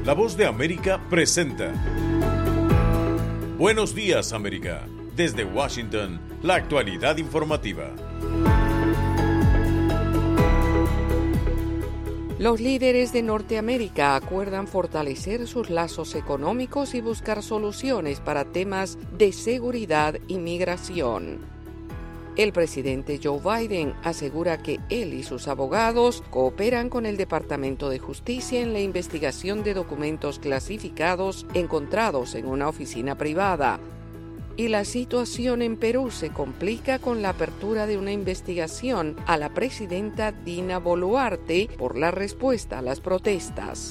La Voz de América presenta Buenos Días, América. Desde Washington, la actualidad informativa. Los líderes de Norteamérica acuerdan fortalecer sus lazos económicos y buscar soluciones para temas de seguridad y migración. El presidente Joe Biden asegura que él y sus abogados cooperan con el Departamento de Justicia en la investigación de documentos clasificados encontrados en una oficina privada. Y la situación en Perú se complica con la apertura de una investigación a la presidenta Dina Boluarte por la respuesta a las protestas.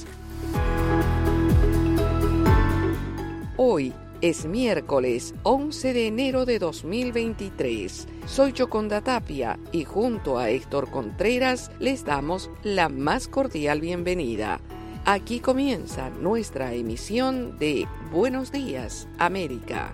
Hoy es miércoles 11 de enero de 2023. Soy Yoconda Tapia y junto a Héctor Contreras les damos la más cordial bienvenida. Aquí comienza nuestra emisión de Buenos Días, América.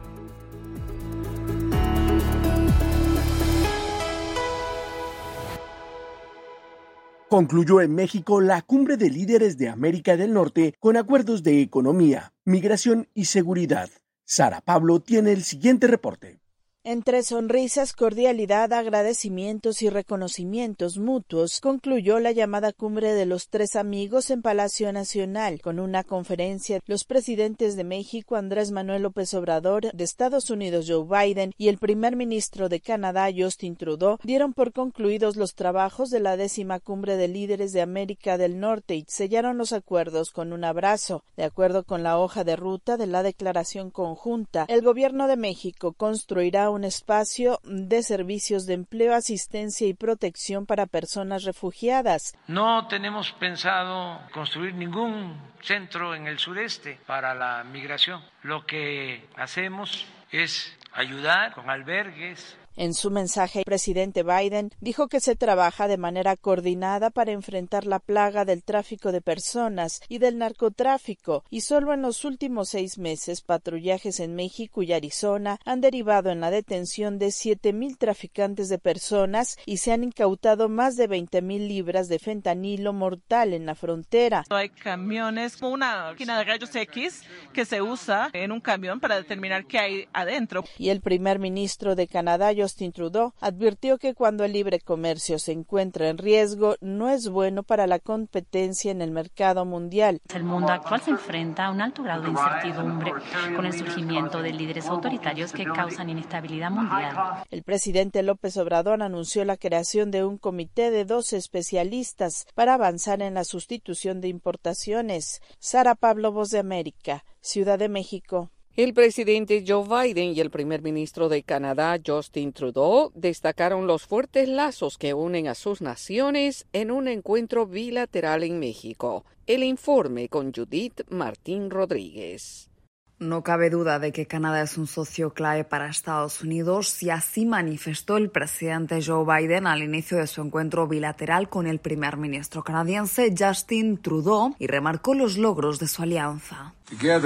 Concluyó en México la cumbre de líderes de América del Norte con acuerdos de economía, migración y seguridad. Sara Pablo tiene el siguiente reporte. Entre sonrisas, cordialidad, agradecimientos y reconocimientos mutuos, concluyó la llamada Cumbre de los Tres Amigos en Palacio Nacional, con una conferencia. Los presidentes de México, Andrés Manuel López Obrador, de Estados Unidos, Joe Biden, y el primer ministro de Canadá, Justin Trudeau, dieron por concluidos los trabajos de la 10ª Cumbre de Líderes de América del Norte y sellaron los acuerdos con un abrazo. De acuerdo con la hoja de ruta de la declaración conjunta, el gobierno de México construirá un espacio de servicios de empleo, asistencia y protección para personas refugiadas. No tenemos pensado construir ningún centro en el sureste para la migración. Lo que hacemos es ayudar con albergues. En su mensaje, el presidente Biden dijo que se trabaja de manera coordinada para enfrentar la plaga del tráfico de personas y del narcotráfico, y solo en los últimos 6 meses patrullajes en México y Arizona han derivado en la detención de 7,000 traficantes de personas y se han incautado más de 20,000 libras de fentanilo mortal en la frontera. Hay camiones, una máquina de rayos X que se usa en un camión para determinar qué hay adentro. Y el primer ministro de Canadá, Justin Trudeau, advirtió que cuando el libre comercio se encuentra en riesgo, no es bueno para la competencia en el mercado mundial. El mundo actual se enfrenta a un alto grado de incertidumbre con el surgimiento de líderes autoritarios que causan inestabilidad mundial. El presidente López Obrador anunció la creación de un comité de 12 especialistas para avanzar en la sustitución de importaciones. Sara Pablo, Voz de América, Ciudad de México. El presidente Joe Biden y el primer ministro de Canadá, Justin Trudeau, destacaron los fuertes lazos que unen a sus naciones en un encuentro bilateral en México. El informe con Judith Martín Rodríguez. No cabe duda de que Canadá es un socio clave para Estados Unidos y así manifestó el presidente Joe Biden al inicio de su encuentro bilateral con el primer ministro canadiense Justin Trudeau y remarcó los logros de su alianza.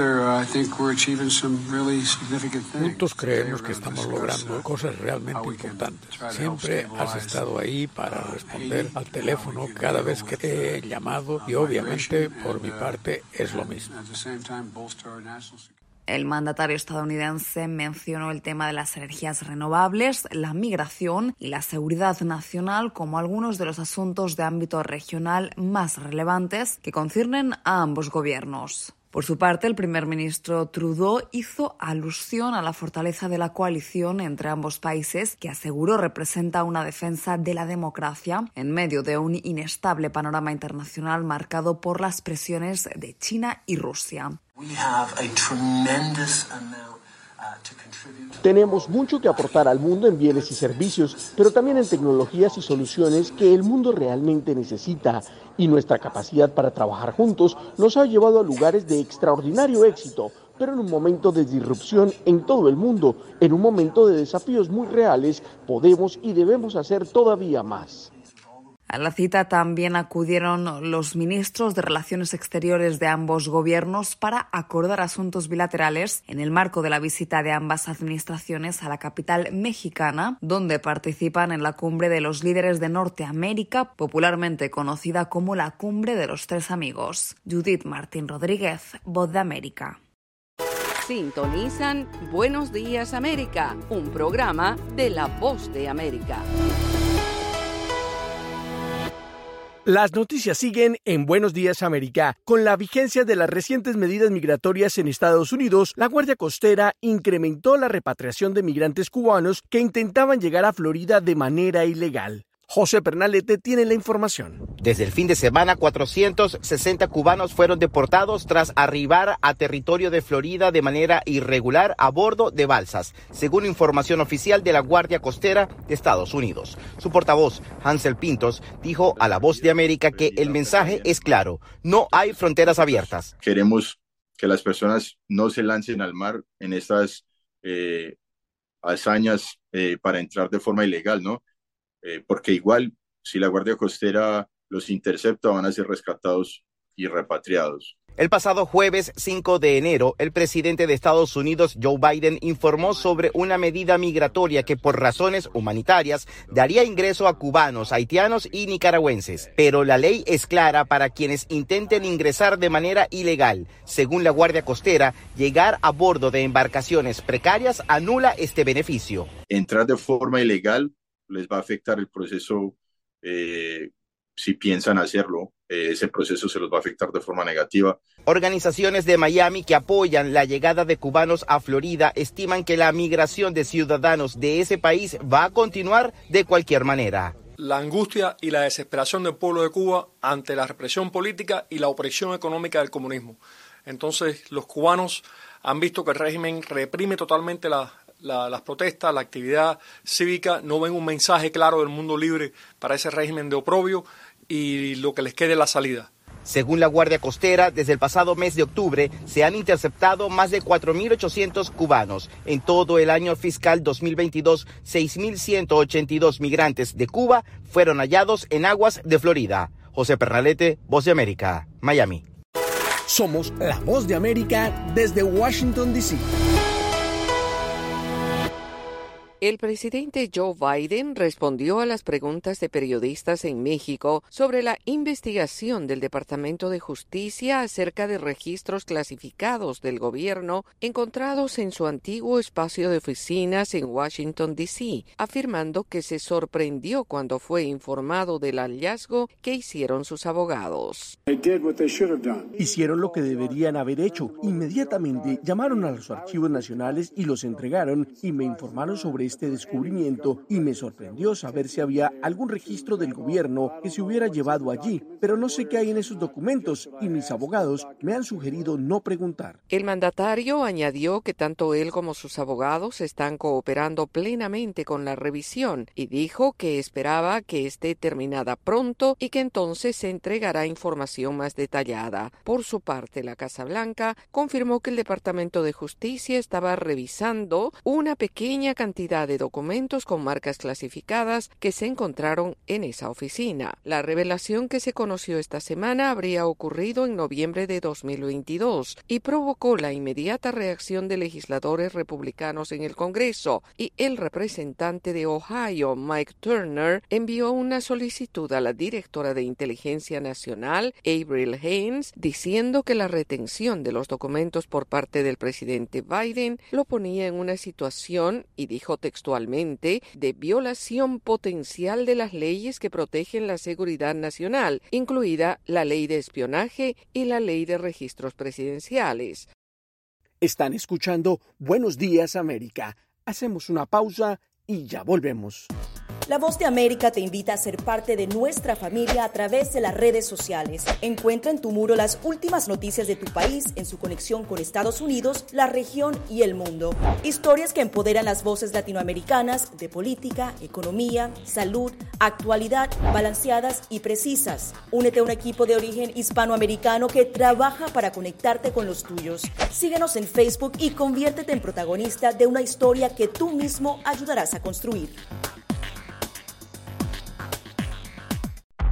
Juntos creemos que estamos logrando cosas realmente importantes. Siempre has estado ahí para responder al teléfono cada vez que te he llamado y obviamente por mi parte es lo mismo. El mandatario estadounidense mencionó el tema de las energías renovables, la migración y la seguridad nacional como algunos de los asuntos de ámbito regional más relevantes que conciernen a ambos gobiernos. Por su parte, el primer ministro Trudeau hizo alusión a la fortaleza de la coalición entre ambos países, que aseguró representa una defensa de la democracia en medio de un inestable panorama internacional marcado por las presiones de China y Rusia. Tenemos mucho que aportar al mundo en bienes y servicios, pero también en tecnologías y soluciones que el mundo realmente necesita. Y nuestra capacidad para trabajar juntos nos ha llevado a lugares de extraordinario éxito, pero en un momento de disrupción en todo el mundo, en un momento de desafíos muy reales, podemos y debemos hacer todavía más. A la cita también acudieron los ministros de Relaciones Exteriores de ambos gobiernos para acordar asuntos bilaterales en el marco de la visita de ambas administraciones a la capital mexicana, donde participan en la Cumbre de los Líderes de Norteamérica, popularmente conocida como la Cumbre de los Tres Amigos. Judith Martín Rodríguez, Voz de América. Sintonizan Buenos Días América, un programa de La Voz de América. Las noticias siguen en Buenos Días América. Con la vigencia de las recientes medidas migratorias en Estados Unidos, la Guardia Costera incrementó la repatriación de migrantes cubanos que intentaban llegar a Florida de manera ilegal. José Pernalete tiene la información. Desde el fin de semana, 460 cubanos fueron deportados tras arribar a territorio de Florida de manera irregular a bordo de balsas, según información oficial de la Guardia Costera de Estados Unidos. Su portavoz, Hansel Pintos, dijo a La Voz de América que el mensaje es claro: no hay fronteras abiertas. Queremos que las personas no se lancen al mar en estas hazañas para entrar de forma ilegal, ¿no? Porque igual, si la Guardia Costera los intercepta, van a ser rescatados y repatriados. El pasado jueves 5 de enero, el presidente de Estados Unidos, Joe Biden, informó sobre una medida migratoria que por razones humanitarias daría ingreso a cubanos, haitianos y nicaragüenses. Pero la ley es clara para quienes intenten ingresar de manera ilegal. Según la Guardia Costera, llegar a bordo de embarcaciones precarias anula este beneficio. Entrar de forma ilegal les va a afectar el proceso, si piensan hacerlo, ese proceso se los va a afectar de forma negativa. Organizaciones de Miami que apoyan la llegada de cubanos a Florida estiman que la migración de ciudadanos de ese país va a continuar de cualquier manera. La angustia y la desesperación del pueblo de Cuba ante la represión política y la opresión económica del comunismo. Entonces, los cubanos han visto que el régimen reprime totalmente las protestas, la actividad cívica, no ven un mensaje claro del mundo libre para ese régimen de oprobio y lo que les quede la salida. Según la Guardia Costera, desde el pasado mes de octubre se han interceptado más de 4.800 cubanos. En todo el año fiscal 2022, 6.182 migrantes de Cuba fueron hallados en aguas de Florida. José Pernalete, Voz de América, Miami. Somos La Voz de América desde Washington, D.C. El presidente Joe Biden respondió a las preguntas de periodistas en México sobre la investigación del Departamento de Justicia acerca de registros clasificados del gobierno encontrados en su antiguo espacio de oficinas en Washington, D.C., afirmando que se sorprendió cuando fue informado del hallazgo que hicieron sus abogados. Hicieron lo que deberían haber hecho. Inmediatamente llamaron a los archivos nacionales y los entregaron y me informaron sobre este descubrimiento y me sorprendió saber si había algún registro del gobierno que se hubiera llevado allí, pero no sé qué hay en esos documentos y mis abogados me han sugerido no preguntar. El mandatario añadió que tanto él como sus abogados están cooperando plenamente con la revisión y dijo que esperaba que esté terminada pronto y que entonces se entregará información más detallada. Por su parte, la Casa Blanca confirmó que el Departamento de Justicia estaba revisando una pequeña cantidad de documentos con marcas clasificadas que se encontraron en esa oficina. La revelación que se conoció esta semana habría ocurrido en noviembre de 2022 y provocó la inmediata reacción de legisladores republicanos en el Congreso, y el representante de Ohio, Mike Turner, envió una solicitud a la directora de Inteligencia Nacional, Avril Haines, diciendo que la retención de los documentos por parte del presidente Biden lo ponía en una situación, y dijo textualmente, de violación potencial de las leyes que protegen la seguridad nacional, incluida la ley de espionaje y la ley de registros presidenciales. Están escuchando Buenos Días América. Hacemos una pausa y ya volvemos. La Voz de América te invita a ser parte de nuestra familia a través de las redes sociales. Encuentra en tu muro las últimas noticias de tu país en su conexión con Estados Unidos, la región y el mundo. Historias que empoderan las voces latinoamericanas de política, economía, salud, actualidad, balanceadas y precisas. Únete a un equipo de origen hispanoamericano que trabaja para conectarte con los tuyos. Síguenos en Facebook y conviértete en protagonista de una historia que tú mismo ayudarás a construir.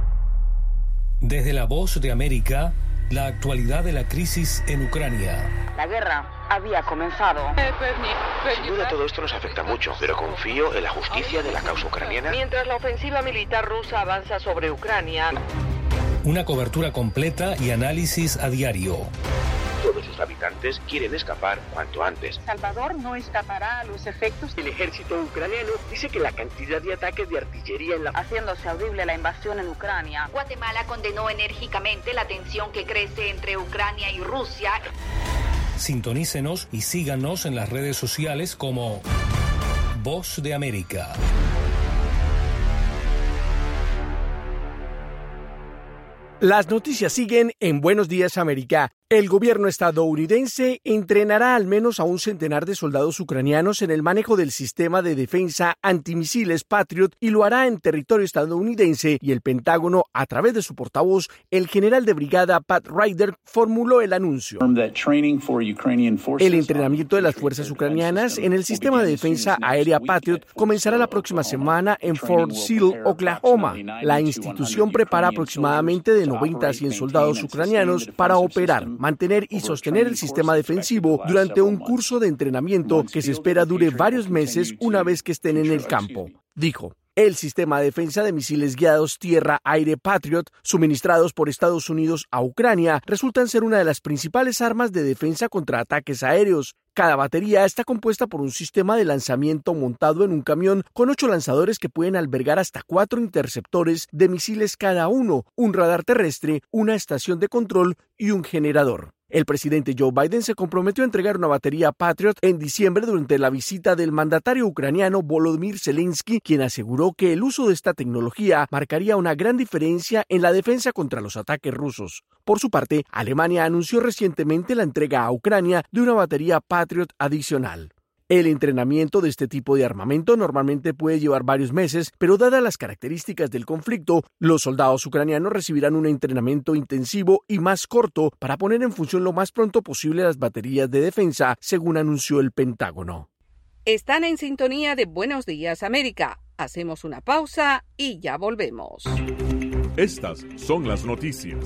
Desde La Voz de América, la actualidad de la crisis en Ucrania. La guerra había comenzado. Sin duda todo esto nos afecta mucho, pero confío en la justicia de la causa ucraniana. Mientras la ofensiva militar rusa avanza sobre Ucrania. Una cobertura completa y análisis a diario. Todos sus habitantes quieren escapar cuanto antes. Salvador no escapará a los efectos. El ejército ucraniano dice que la cantidad de ataques de artillería haciéndose audible la invasión en Ucrania. Guatemala condenó enérgicamente la tensión que crece entre Ucrania y Rusia. Sintonícenos y síganos en las redes sociales como Voz de América. Las noticias siguen en Buenos Días América. El gobierno estadounidense entrenará al menos a 100 de soldados ucranianos en el manejo del sistema de defensa antimisiles Patriot y lo hará en territorio estadounidense, y el Pentágono, a través de su portavoz, el general de brigada Pat Ryder, formuló el anuncio. El entrenamiento de las fuerzas ucranianas en el sistema de defensa aérea Patriot comenzará la próxima semana en Fort Sill, Oklahoma. La institución prepara aproximadamente de 90 a 100 soldados ucranianos para operar, mantener y sostener el sistema defensivo durante un curso de entrenamiento que se espera dure varios meses una vez que estén en el campo, dijo. El sistema de defensa de misiles guiados tierra-aire Patriot, suministrados por Estados Unidos a Ucrania, resultan ser una de las principales armas de defensa contra ataques aéreos. Cada batería está compuesta por un sistema de lanzamiento montado en un camión con 8 lanzadores que pueden albergar hasta 4 interceptores de misiles cada uno, un radar terrestre, una estación de control y un generador. El presidente Joe Biden se comprometió a entregar una batería Patriot en diciembre durante la visita del mandatario ucraniano Volodymyr Zelensky, quien aseguró que el uso de esta tecnología marcaría una gran diferencia en la defensa contra los ataques rusos. Por su parte, Alemania anunció recientemente la entrega a Ucrania de una batería Patriot adicional. El entrenamiento de este tipo de armamento normalmente puede llevar varios meses, pero dadas las características del conflicto, los soldados ucranianos recibirán un entrenamiento intensivo y más corto para poner en función lo más pronto posible las baterías de defensa, según anunció el Pentágono. Están en sintonía de Buenos Días América. Hacemos una pausa y ya volvemos. Estas son las noticias.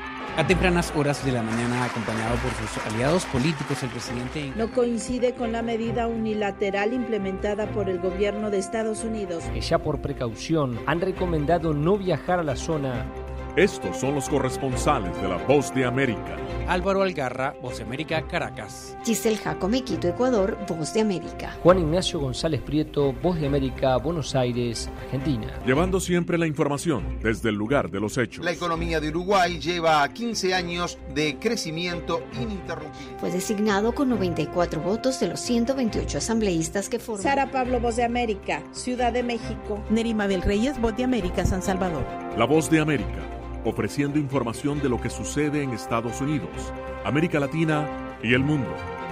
A tempranas horas de la mañana, acompañado por sus aliados políticos, el presidente no coincide con la medida unilateral implementada por el gobierno de Estados Unidos. Que ya por precaución han recomendado no viajar a la zona. Estos son los corresponsales de La Voz de América. Álvaro Algarra, Voz de América, Caracas. Giselle Jacome, Quito, Ecuador, Voz de América. Juan Ignacio González Prieto, Voz de América, Buenos Aires, Argentina. Llevando siempre la información desde el lugar de los hechos. La economía de Uruguay lleva 15 años de crecimiento ininterrumpido. Fue designado con 94 votos de los 128 asambleístas que forman. Sara Pablo, Voz de América, Ciudad de México. Nerima del Reyes, Voz de América, San Salvador. La Voz de América, ofreciendo información de lo que sucede en Estados Unidos, América Latina y el mundo.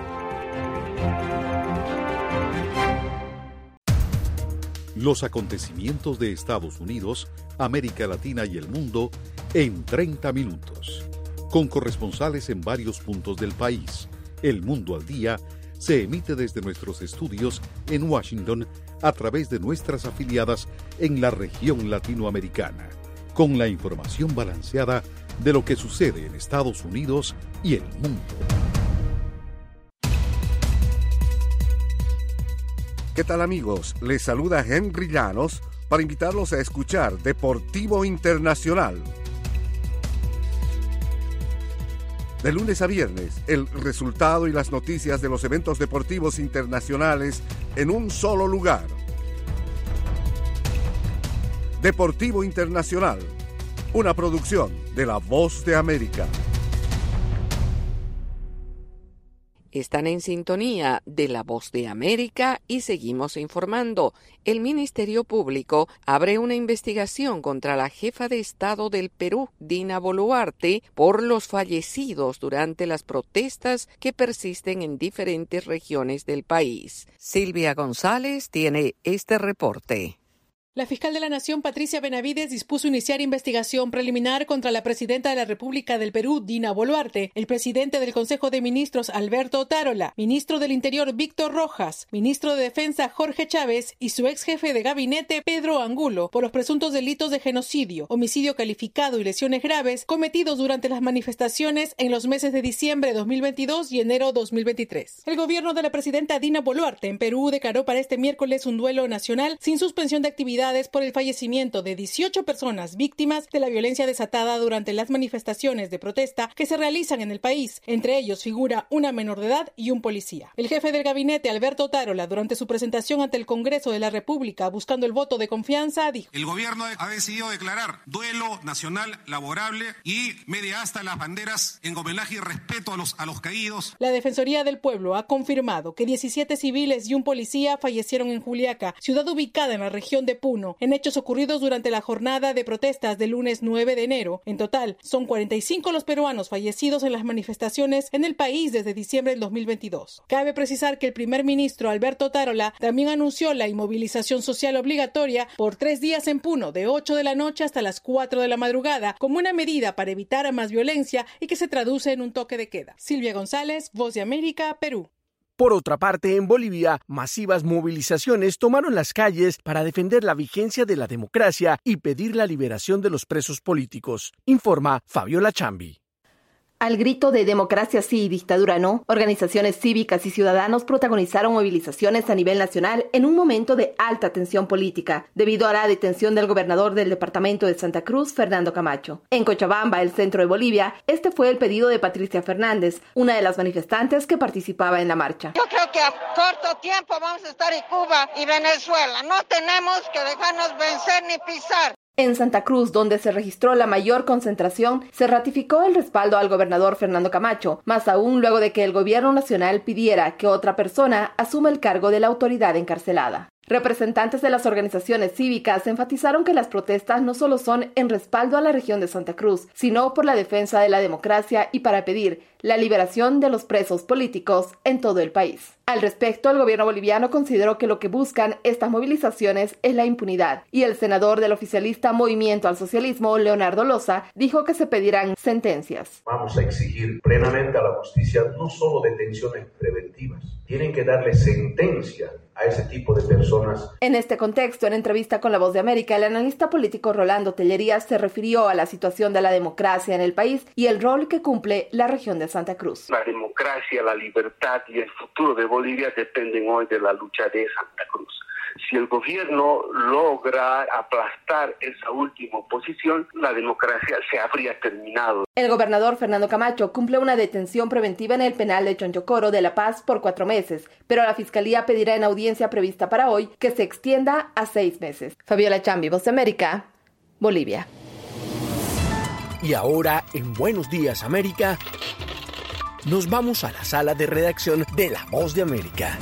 Los acontecimientos de Estados Unidos, América Latina y el mundo en 30 minutos. Con corresponsales en varios puntos del país. El Mundo al Día se emite desde nuestros estudios en Washington a través de nuestras afiliadas en la región latinoamericana, con la información balanceada de lo que sucede en Estados Unidos y el mundo. ¿Qué tal, amigos? Les saluda Henry Llanos para invitarlos a escuchar Deportivo Internacional. De lunes a viernes, el resultado y las noticias de los eventos deportivos internacionales en un solo lugar. Deportivo Internacional, una producción de La Voz de América. Están en sintonía de La Voz de América y seguimos informando. El Ministerio Público abre una investigación contra la jefa de Estado del Perú, Dina Boluarte, por los fallecidos durante las protestas que persisten en diferentes regiones del país. Silvia González tiene este reporte. La fiscal de la Nación, Patricia Benavides, dispuso iniciar investigación preliminar contra la presidenta de la República del Perú, Dina Boluarte, el presidente del Consejo de Ministros, Alberto Otárola, ministro del Interior, Víctor Rojas, ministro de Defensa, Jorge Chávez, y su ex jefe de gabinete, Pedro Angulo, por los presuntos delitos de genocidio, homicidio calificado y lesiones graves cometidos durante las manifestaciones en los meses de diciembre de 2022 y enero 2023. El gobierno de la presidenta Dina Boluarte en Perú declaró para este miércoles un duelo nacional sin suspensión de actividad por el fallecimiento de 18 personas víctimas de la violencia desatada durante las manifestaciones de protesta que se realizan en el país. Entre ellos figura una menor de edad y un policía. El jefe del gabinete, Alberto Otárola, durante su presentación ante el Congreso de la República buscando el voto de confianza, dijo: el gobierno ha decidido declarar duelo nacional laborable y media asta las banderas en homenaje y respeto a los caídos. La Defensoría del Pueblo ha confirmado que 17 civiles y un policía fallecieron en Juliaca, ciudad ubicada en la región de Puno, en hechos ocurridos durante la jornada de protestas del lunes 9 de enero. En total, son 45 los peruanos fallecidos en las manifestaciones en el país desde diciembre del 2022. Cabe precisar que el primer ministro Alberto Otárola también anunció la inmovilización social obligatoria por 3 días en Puno, de 8 de la noche hasta las 4 de la madrugada, como una medida para evitar más violencia y que se traduce en un toque de queda. Silvia González, Voz de América, Perú. Por otra parte, en Bolivia, masivas movilizaciones tomaron las calles para defender la vigencia de la democracia y pedir la liberación de los presos políticos, informa Fabiola Chambi. Al grito de democracia sí y dictadura no, organizaciones cívicas y ciudadanos protagonizaron movilizaciones a nivel nacional en un momento de alta tensión política, debido a la detención del gobernador del departamento de Santa Cruz, Fernando Camacho. En Cochabamba, el centro de Bolivia, este fue el pedido de Patricia Fernández, una de las manifestantes que participaba en la marcha. Yo creo que a corto tiempo vamos a estar en Cuba y Venezuela. No tenemos que dejarnos vencer ni pisar. En Santa Cruz, donde se registró la mayor concentración, se ratificó el respaldo al gobernador Fernando Camacho, más aún luego de que el gobierno nacional pidiera que otra persona asuma el cargo de la autoridad encarcelada. Representantes de las organizaciones cívicas enfatizaron que las protestas no solo son en respaldo a la región de Santa Cruz, sino por la defensa de la democracia y para pedir la liberación de los presos políticos en todo el país. Al respecto, el gobierno boliviano consideró que lo que buscan estas movilizaciones es la impunidad, y el senador del oficialista Movimiento al Socialismo, Leonardo Loza, dijo que se pedirán sentencias. Vamos a exigir plenamente a la justicia no solo detenciones preventivas, tienen que darle sentencia a ese tipo de personas. En este contexto, en entrevista con La Voz de América, el analista político Rolando Tellerías se refirió a la situación de la democracia en el país y el rol que cumple la región de Santa Cruz. La democracia, la libertad y el futuro de Bolivia dependen hoy de la lucha de Santa Cruz. Si el gobierno logra aplastar esa última posición, la democracia se habría terminado. El gobernador Fernando Camacho cumple una detención preventiva en el penal de Chonchocoro de La Paz por 4 meses, pero la Fiscalía pedirá en audiencia prevista para hoy que se extienda a 6 meses. Fabiola Chambi, Voz de América, Bolivia. Y ahora, en Buenos Días América, nos vamos a la sala de redacción de La Voz de América.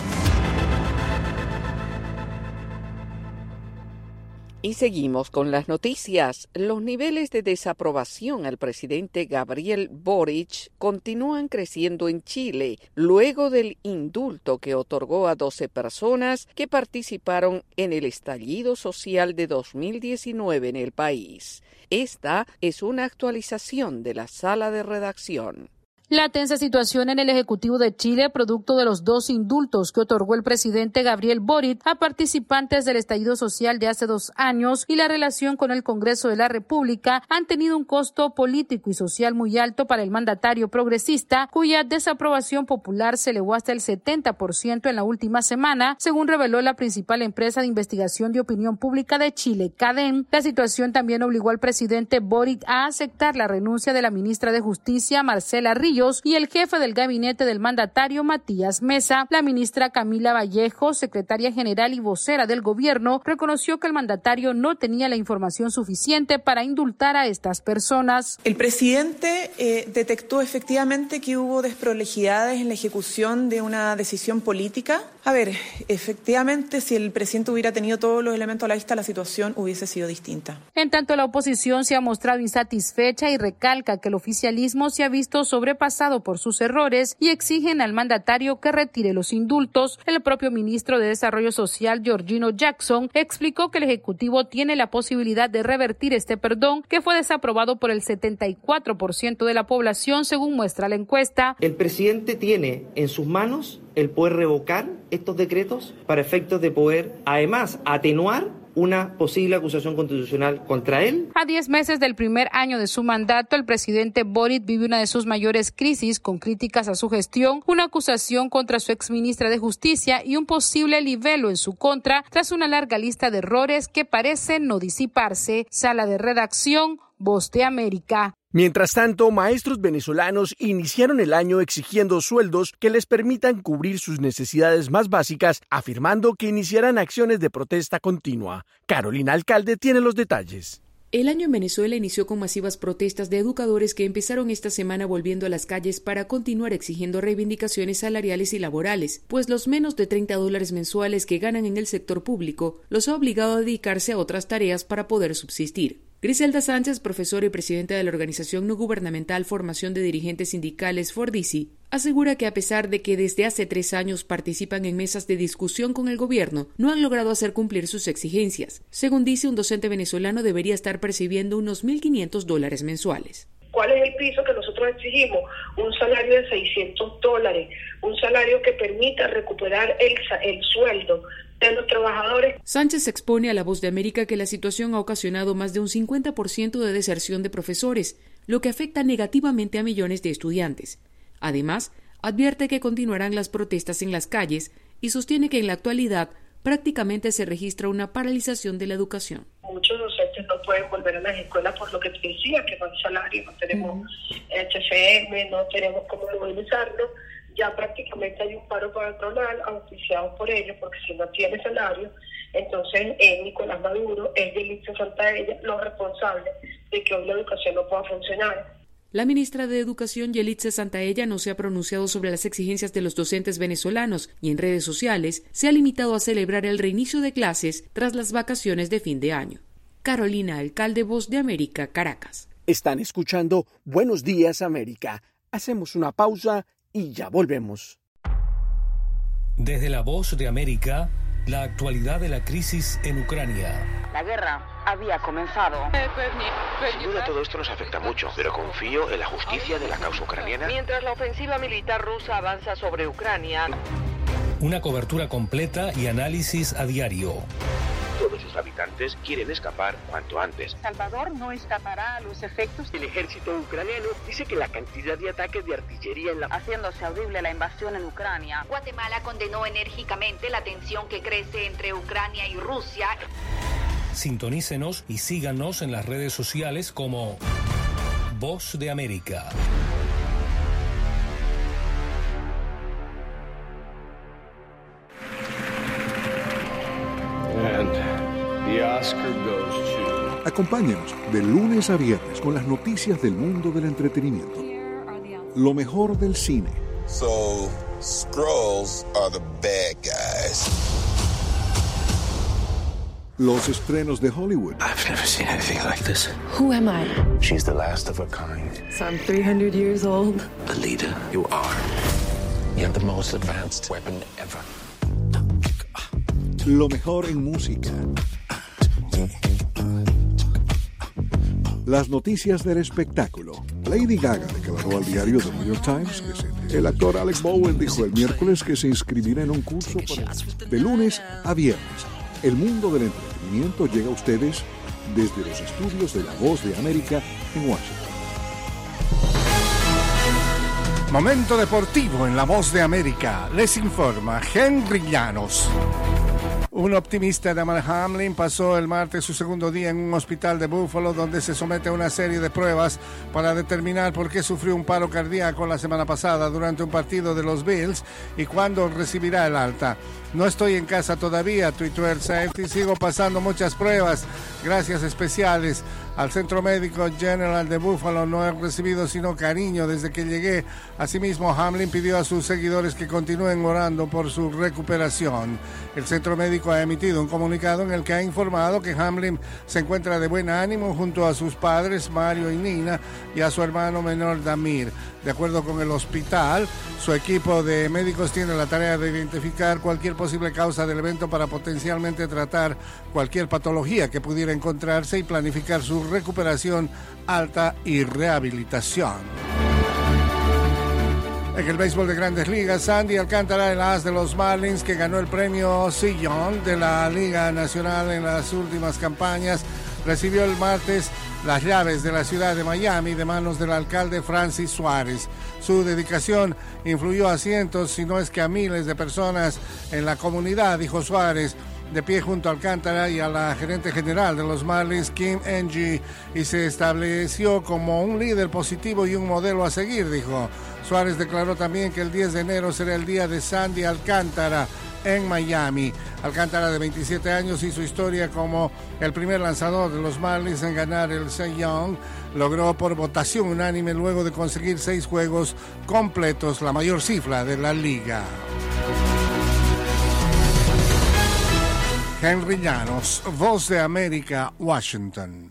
Y seguimos con las noticias. Los niveles de desaprobación al presidente Gabriel Boric continúan creciendo en Chile, luego del indulto que otorgó a 12 personas que participaron en el estallido social de 2019 en el país. Esta es una actualización de la sala de redacción. La tensa situación en el Ejecutivo de Chile, producto de los 2 indultos que otorgó el presidente Gabriel Boric a participantes del estallido social de hace 2 años y la relación con el Congreso de la República, han tenido un costo político y social muy alto para el mandatario progresista, cuya desaprobación popular se elevó hasta el 70% en la última semana, según reveló la principal empresa de investigación de opinión pública de Chile, CADEM. La situación también obligó al presidente Boric a aceptar la renuncia de la ministra de Justicia, Marcela Ríos, y el jefe del gabinete del mandatario, Matías Mesa. La ministra Camila Vallejo, secretaria general y vocera del gobierno, reconoció que el mandatario no tenía la información suficiente para indultar a estas personas. El presidente detectó efectivamente que hubo desprolijidades en la ejecución de una decisión política. A ver, efectivamente, si el presidente hubiera tenido todos los elementos a la vista, la situación hubiese sido distinta. En tanto, la oposición se ha mostrado insatisfecha y recalca que el oficialismo se ha visto sobrepasado pasado por sus errores y exigen al mandatario que retire los indultos. El propio ministro de Desarrollo Social, Georgino Jackson, explicó que el Ejecutivo tiene la posibilidad de revertir este perdón, que fue desaprobado por el 74% de la población, según muestra la encuesta. El presidente tiene en sus manos el poder revocar estos decretos para efectos de poder, además, atenuar una posible acusación constitucional contra él. A 10 meses del primer año de su mandato, el presidente Boric vive una de sus mayores crisis, con críticas a su gestión, una acusación contra su exministra de Justicia y un posible libelo en su contra, tras una larga lista de errores que parecen no disiparse. Sala de redacción, Voz de América. Mientras tanto, maestros venezolanos iniciaron el año exigiendo sueldos que les permitan cubrir sus necesidades más básicas, afirmando que iniciarán acciones de protesta continua. Carolina Alcalde tiene los detalles. El año en Venezuela inició con masivas protestas de educadores que empezaron esta semana volviendo a las calles para continuar exigiendo reivindicaciones salariales y laborales, pues los menos de $30 mensuales que ganan en el sector público los ha obligado a dedicarse a otras tareas para poder subsistir. Griselda Sánchez, profesora y presidenta de la organización no gubernamental Formación de Dirigentes Sindicales Fordisi, asegura que a pesar de que desde hace 3 años participan en mesas de discusión con el gobierno, no han logrado hacer cumplir sus exigencias. Según dice, un docente venezolano debería estar percibiendo unos $1.500 mensuales. ¿Cuál es el piso que nosotros exigimos? Un salario de $600, un salario que permita recuperar el sueldo de los trabajadores. Sánchez expone a La Voz de América que la situación ha ocasionado más de un 50% de deserción de profesores, lo que afecta negativamente a millones de estudiantes. Además, advierte que continuarán las protestas en las calles y sostiene que en la actualidad prácticamente se registra una paralización de la educación. Muchos docentes no pueden volver a las escuelas por lo que te decía, que no hay salario, no tenemos HCM, no tenemos cómo movilizarlo. Ya prácticamente hay un paro patronal auspiciado por ellos, porque si no tiene salario, entonces Nicolás Maduro es Yelitza Santaella los responsables de que hoy la educación no pueda funcionar. La ministra de Educación, Yelitza Santaella, no se ha pronunciado sobre las exigencias de los docentes venezolanos y en redes sociales se ha limitado a celebrar el reinicio de clases tras las vacaciones de fin de año. Carolina Alcalde, Voz de América, Caracas. Están escuchando Buenos Días, América. Hacemos una pausa y ya volvemos. Desde la Voz de América, la actualidad de la crisis en Ucrania. La guerra había comenzado. Sin duda todo esto nos afecta mucho, pero confío en la justicia de la causa ucraniana. Mientras la ofensiva militar rusa avanza sobre Ucrania. Una cobertura completa y análisis a diario. Todos sus habitantes quieren escapar cuanto antes. Salvador no escapará a los efectos. El ejército ucraniano dice que la cantidad de ataques de artillería haciéndose audible la invasión en Ucrania. Guatemala condenó enérgicamente la tensión que crece entre Ucrania y Rusia. Sintonícenos y síganos en las redes sociales como Voz de América. Acompáñenos de lunes a viernes con las noticias del mundo del entretenimiento. Lo mejor del cine. So, Skrulls are the bad guys. Los estrenos de Hollywood. I've never seen anything like this. Who am I? She's the last of her kind. So I'm 300 years old. A leader, you are. You have the most advanced weapon ever. Lo mejor en música. Las noticias del espectáculo. Lady Gaga declaró al diario The New York Times que el actor Alec Bowen dijo el miércoles que se inscribirá en un curso de lunes a viernes. El mundo del entretenimiento llega a ustedes desde los estudios de La Voz de América en Washington. Momento deportivo en La Voz de América. Les informa Henry Llanos. Un optimista de Hamlin pasó el martes su segundo día en un hospital de Buffalo, donde se somete a una serie de pruebas para determinar por qué sufrió un paro cardíaco la semana pasada durante un partido de los Bills y cuándo recibirá el alta. No estoy en casa todavía, tuiteó el safety, sigo pasando muchas pruebas, gracias especiales Al Centro Médico General de Buffalo no he recibido sino cariño desde que llegué. Asimismo, Hamlin pidió a sus seguidores que continúen orando por su recuperación. El Centro Médico ha emitido un comunicado en el que ha informado que Hamlin se encuentra de buen ánimo junto a sus padres, Mario y Nina, y a su hermano menor, Damir. De acuerdo con el hospital, su equipo de médicos tiene la tarea de identificar cualquier posible causa del evento para potencialmente tratar cualquier patología que pudiera encontrarse y planificar su recuperación alta y rehabilitación. En el béisbol de Grandes Ligas, Sandy Alcántara, el as de los Marlins, que ganó el premio Cy Young de la Liga Nacional en las últimas campañas, recibió el martes las llaves de la ciudad de Miami de manos del alcalde Francis Suárez. Su dedicación influyó a cientos, si no es que a miles de personas en la comunidad, dijo Suárez, de pie junto a Alcántara y a la gerente general de los Marlins, Kim Ng, y se estableció como un líder positivo y un modelo a seguir, dijo. Suárez declaró también que el 10 de enero será el día de Sandy Alcántara en Miami. Alcántara, de 27 años, hizo historia como el primer lanzador de los Marlins en ganar el Cy Young. Logró por votación unánime luego de conseguir 6 juegos completos, la mayor cifra de la liga. Henry Llanos, Voz de América, Washington.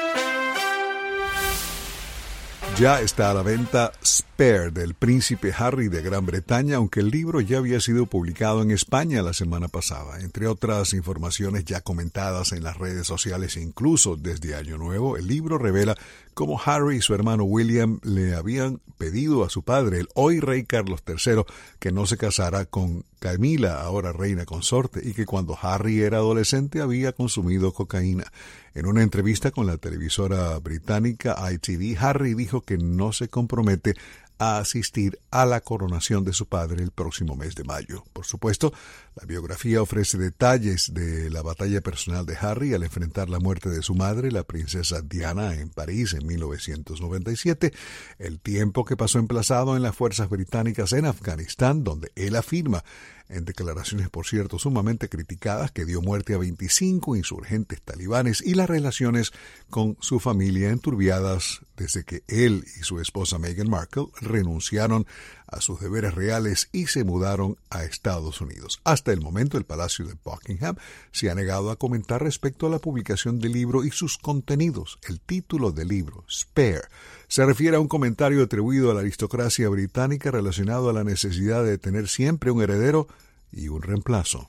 Ya está a la venta Spare, del príncipe Harry de Gran Bretaña, aunque el libro ya había sido publicado en España la semana pasada. Entre otras informaciones ya comentadas en las redes sociales, incluso desde Año Nuevo, el libro revela cómo Harry y su hermano William le habían pedido a su padre, el hoy rey Carlos III, que no se casara con Camila, ahora reina consorte, y que cuando Harry era adolescente había consumido cocaína. En una entrevista con la televisora británica ITV, Harry dijo que no se compromete a asistir a la coronación de su padre el próximo mes de mayo. Por supuesto, la biografía ofrece detalles de la batalla personal de Harry al enfrentar la muerte de su madre, la princesa Diana, en París en 1997, el tiempo que pasó emplazado en las fuerzas británicas en Afganistán, donde él afirma, en declaraciones por cierto sumamente criticadas, que dio muerte a 25 insurgentes talibanes, y las relaciones con su familia enturbiadas desde que él y su esposa Meghan Markle renunciaron a sus deberes reales y se mudaron a Estados Unidos. Hasta el momento, el Palacio de Buckingham se ha negado a comentar respecto a la publicación del libro y sus contenidos. El título del libro, Spare, se refiere a un comentario atribuido a la aristocracia británica relacionado a la necesidad de tener siempre un heredero y un reemplazo.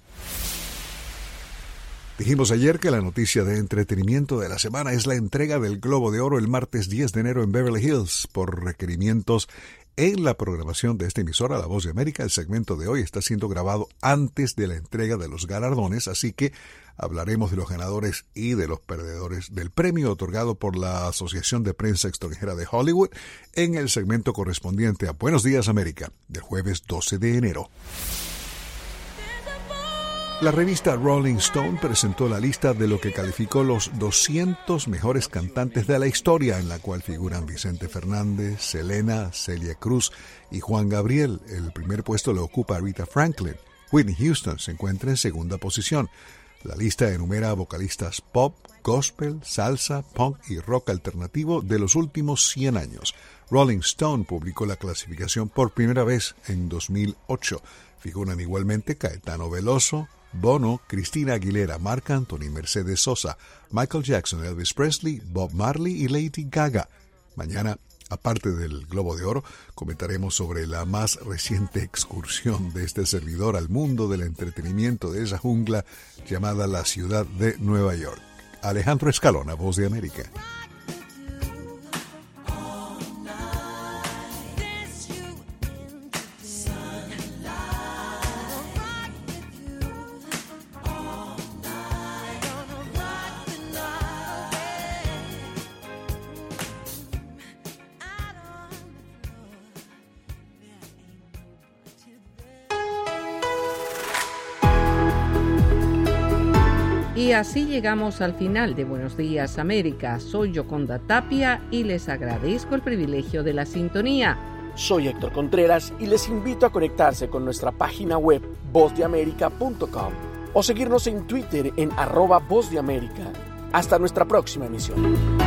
Dijimos ayer que la noticia de entretenimiento de la semana es la entrega del Globo de Oro el martes 10 de enero en Beverly Hills por requerimientos en la programación de esta emisora, La Voz de América. El segmento de hoy está siendo grabado antes de la entrega de los galardones, así que hablaremos de los ganadores y de los perdedores del premio otorgado por la Asociación de Prensa Extranjera de Hollywood en el segmento correspondiente a Buenos Días América, del jueves 12 de enero. La revista Rolling Stone presentó la lista de lo que calificó los 200 mejores cantantes de la historia, en la cual figuran Vicente Fernández, Selena, Celia Cruz y Juan Gabriel. El primer puesto lo ocupa Aretha Franklin. Whitney Houston se encuentra en segunda posición. La lista enumera a vocalistas pop, gospel, salsa, punk y rock alternativo de los últimos 100 años. Rolling Stone publicó la clasificación por primera vez en 2008. Figuran igualmente Caetano Veloso, Bono, Cristina Aguilera, Marc Anthony, Mercedes Sosa, Michael Jackson, Elvis Presley, Bob Marley y Lady Gaga. Mañana, aparte del Globo de Oro, comentaremos sobre la más reciente excursión de este servidor al mundo del entretenimiento de esa jungla llamada la ciudad de Nueva York. Alejandro Escalona, Voz de América. Y así llegamos al final de Buenos Días América. Soy Yoconda Tapia y les agradezco el privilegio de la sintonía. Soy Héctor Contreras y les invito a conectarse con nuestra página web vozdeamerica.com o seguirnos en Twitter en @vozdeamerica. Hasta nuestra próxima emisión.